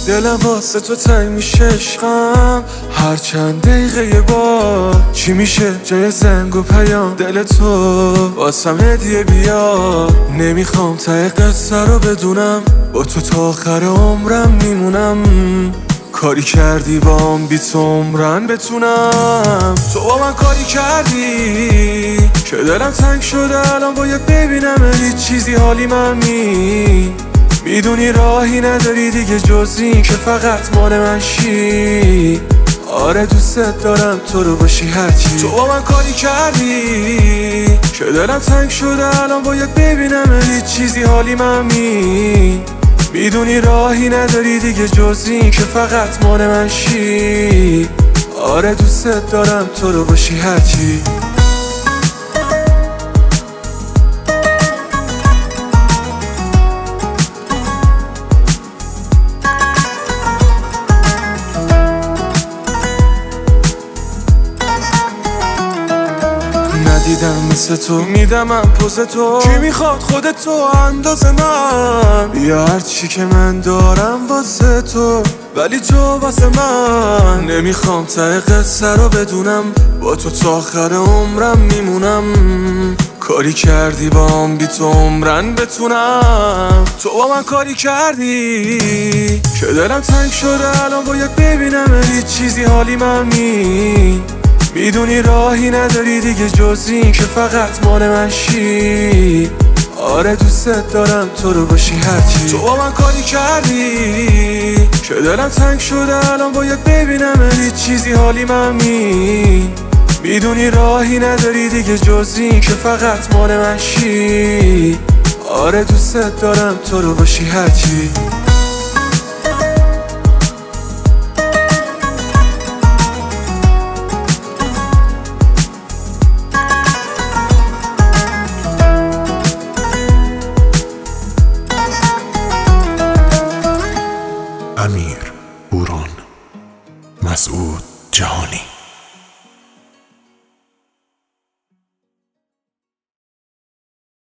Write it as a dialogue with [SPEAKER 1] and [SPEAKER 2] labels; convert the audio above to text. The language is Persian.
[SPEAKER 1] دلم واسه تو تنگ میشه عشقم، هر چند دقیقه یه بار. چی میشه جای زنگ و پیام دل تو واسم هدیه بیا. نمیخوام ته قصه رو بدونم، با تو تا آخر عمرم میمونم. کاری کردی بام بی تو عمرن بتونم. تو با من کاری کردی که دلم تنگ شده الان باید ببینم هیچ چیزی حالی من میدونی راهی نداری دیگه جز این که فقط مال من شی. آره دوست دارم تو رو باشی هرچی. تو با من کاری کردی که دلم تنگ شده الان باید ببینم هیچ چیزی حالی من میدونی راهی نداری دیگه جز این که فقط مال من شی. آره دوست دارم تو رو باشی هرچی. ندیدم مثل تو میدم من پوز تو. کی میخواد خودتو انداز من؟ بیا هرچی که من دارم واسه تو، ولی تو واسه من. نمیخوام ته قصه رو بدونم، با تو تا آخر عمرم میمونم. کاری کردی بام بی تو عمرن بتونم. تو با من کاری کردی که دلم تنگ شده الان باید ببینم هیچ چیزی حالی من میدونی راهی نداری دیگه جز این که فقط مال من شی. آره دوست دارم تو رو باشی هرچی. تو با من کاری کردی که دلم تنگ شده الان باید ببینم هیچ چیزی حالی من میدونی راهی نداری دیگه جز این که فقط مال من شی. آره دوست دارم تو رو باشی هرچی.
[SPEAKER 2] امیر بوران، مسعود جهانی.